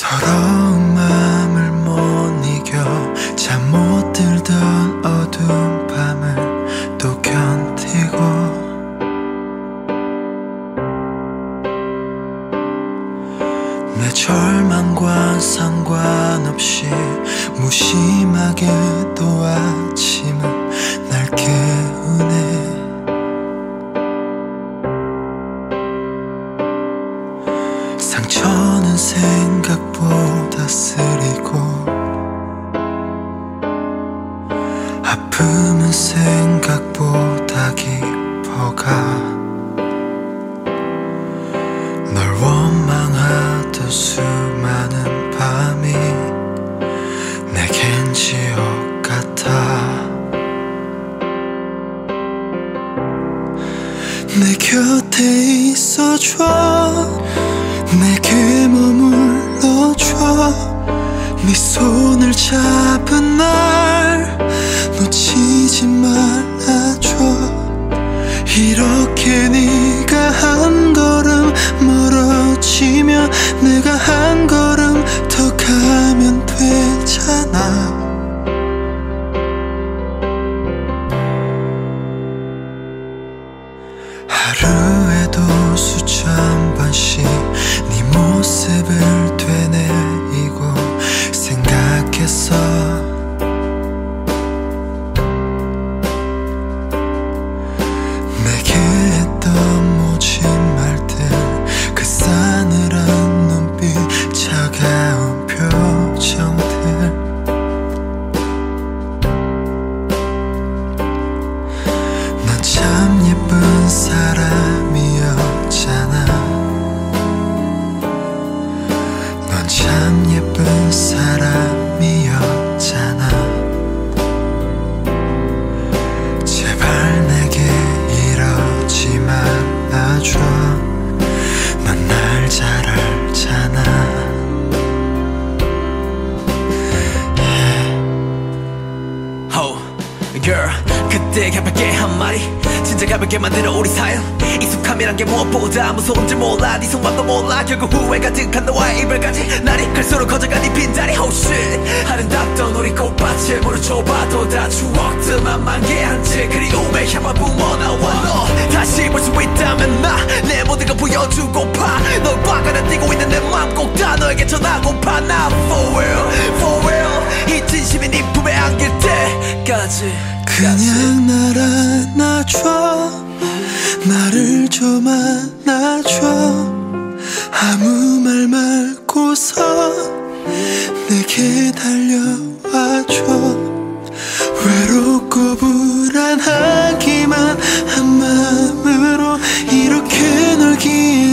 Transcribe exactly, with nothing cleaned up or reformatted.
서러운 마음을 못 이겨 잠 못 들던 어두운 밤을 또 견디고 내 절망과 상관없이 무심하게 또 아침은 날 깨우네. 상처는 생각보다 쓰리고 아픔은 생각보다 깊어가 널 원망하던 수많은 밤이 내겐 지옥 같아. 내 곁에 있어줘. 내게 머물러줘. 네 손을 잡은 날 놓치지 말아줘. 이렇게 네가 한 걸음 멀어지면 내가 한 걸음 더 가면 되잖아. 하루에도 수천 번씩 네 모습을 되뇌이고 생각했어. 내게 했던 모진 말들 그 싸늘한 눈빛 차가운 표정들 넌 참 예쁜 사람이었잖아. 넌 참 예쁜 사람이었잖아. 제발 내게 이러지 말아줘. 넌 날 잘 알잖아. yeah. Oh, girl, 그때 가볍게 한 말이 진짜 가볍게 만들어 우리 사연. 익숙함이란 게 무엇보다 무서운지 몰라. 네 속마음도 몰라. 결국 후회 가득한 너와의 이별까지 날이 갈수록 커져간 이 빈자리. Oh shit, 아름답던 우리 꽃밭을 무릎 좁아도 다 추억들만 만개한 채 그리움의 향만 뿜어나와. 너 다시 볼 수 있다면 나 내 모든 걸 보여주고파. 널 바가나 뛰고 있는 내 맘 꼭 다 너에게 전하고파. 나 for real, for real 이 진심이 네 품에 안길 때까지 그냥 날 안아줘. 나를 좀 안아줘. 아무 말 말고서 내게 달려와줘. 외롭고 불안하기만 한 마음으로 이렇게 널 기다려.